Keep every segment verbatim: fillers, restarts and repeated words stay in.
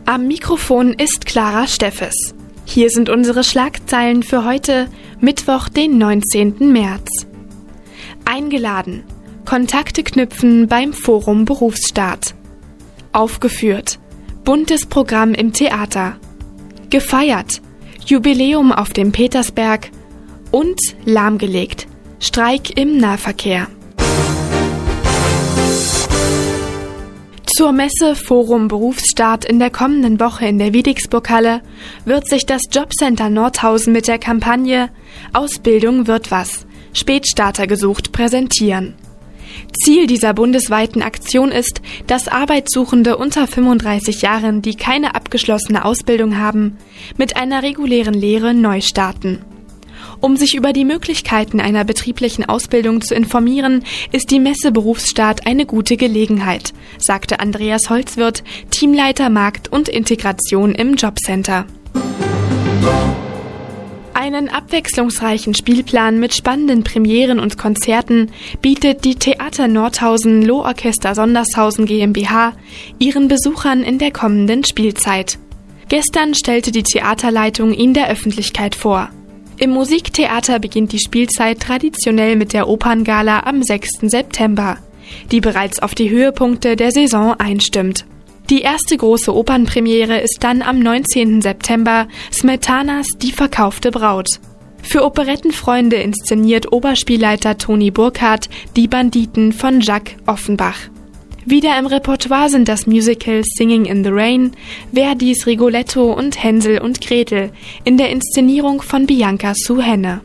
Am Mikrofon ist Clara Steffes. Hier sind unsere Schlagzeilen für heute, Mittwoch, den neunzehnten März. Eingeladen. Kontakte knüpfen beim Forum Berufsstart. Aufgeführt. Buntes Programm im Theater. Gefeiert. Jubiläum auf dem Petersberg. Und lahmgelegt. Streik im Nahverkehr. Zur Messe Forum Berufsstart in der kommenden Woche in der Wiedixburghalle wird sich das Jobcenter Nordhausen mit der Kampagne Ausbildung wird was, Spätstarter gesucht präsentieren. Ziel dieser bundesweiten Aktion ist, dass Arbeitssuchende unter fünfunddreißig Jahren, die keine abgeschlossene Ausbildung haben, mit einer regulären Lehre neu starten. Um sich über die Möglichkeiten einer betrieblichen Ausbildung zu informieren, ist die Messe Berufsstart eine gute Gelegenheit, sagte Andreas Holzwirth, Teamleiter Markt und Integration im Jobcenter. Einen abwechslungsreichen Spielplan mit spannenden Premieren und Konzerten bietet die Theater Nordhausen Lohorchester Sondershausen GmbH ihren Besuchern in der kommenden Spielzeit. Gestern stellte die Theaterleitung ihn der Öffentlichkeit vor. Im Musiktheater beginnt die Spielzeit traditionell mit der Operngala am sechsten September, die bereits auf die Höhepunkte der Saison einstimmt. Die erste große Opernpremiere ist dann am neunzehnten September Smetanas Die verkaufte Braut. Für Operettenfreunde inszeniert Oberspielleiter Toni Burkhardt Die Banditen von Jacques Offenbach. Wieder im Repertoire sind das Musical Singing in the Rain, Verdis Rigoletto und Hänsel und Gretel in der Inszenierung von Bianca Suhenne.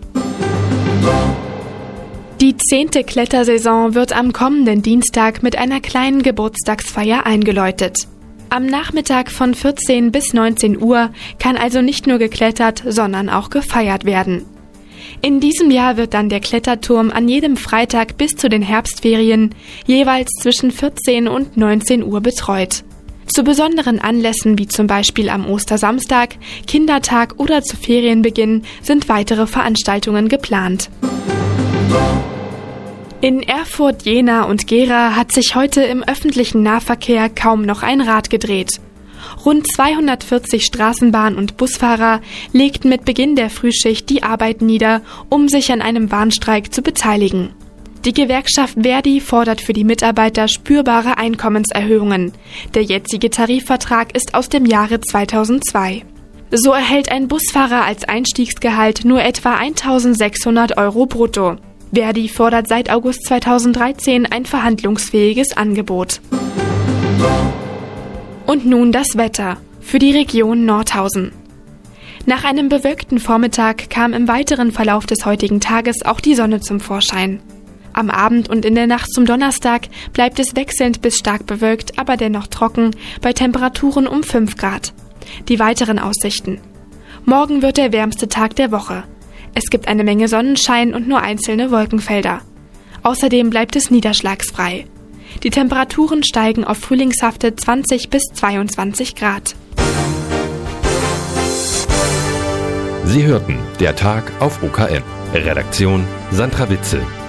Die zehnte Klettersaison wird am kommenden Dienstag mit einer kleinen Geburtstagsfeier eingeläutet. Am Nachmittag von vierzehn bis neunzehn Uhr kann also nicht nur geklettert, sondern auch gefeiert werden. In diesem Jahr wird dann der Kletterturm an jedem Freitag bis zu den Herbstferien jeweils zwischen vierzehn und neunzehn Uhr betreut. Zu besonderen Anlässen wie zum Beispiel am Ostersamstag, Kindertag oder zu Ferienbeginn sind weitere Veranstaltungen geplant. In Erfurt, Jena und Gera hat sich heute im öffentlichen Nahverkehr kaum noch ein Rad gedreht. Rund zweihundertvierzig Straßenbahn- und Busfahrer legten mit Beginn der Frühschicht die Arbeit nieder, um sich an einem Warnstreik zu beteiligen. Die Gewerkschaft Verdi fordert für die Mitarbeiter spürbare Einkommenserhöhungen. Der jetzige Tarifvertrag ist aus dem Jahre zweitausendzwei. So erhält ein Busfahrer als Einstiegsgehalt nur etwa eintausendsechshundert Euro brutto. Verdi fordert seit August zweitausenddreizehn ein verhandlungsfähiges Angebot. Und nun das Wetter für die Region Nordhausen. Nach einem bewölkten Vormittag kam im weiteren Verlauf des heutigen Tages auch die Sonne zum Vorschein. Am Abend und in der Nacht zum Donnerstag bleibt es wechselnd bis stark bewölkt, aber dennoch trocken, bei Temperaturen um fünf Grad. Die weiteren Aussichten. Morgen wird der wärmste Tag der Woche. Es gibt eine Menge Sonnenschein und nur einzelne Wolkenfelder. Außerdem bleibt es niederschlagsfrei. Die Temperaturen steigen auf frühlingshafte zwanzig bis zweiundzwanzig Grad. Sie hörten der Tag auf O K M. Redaktion Sandra Witzel.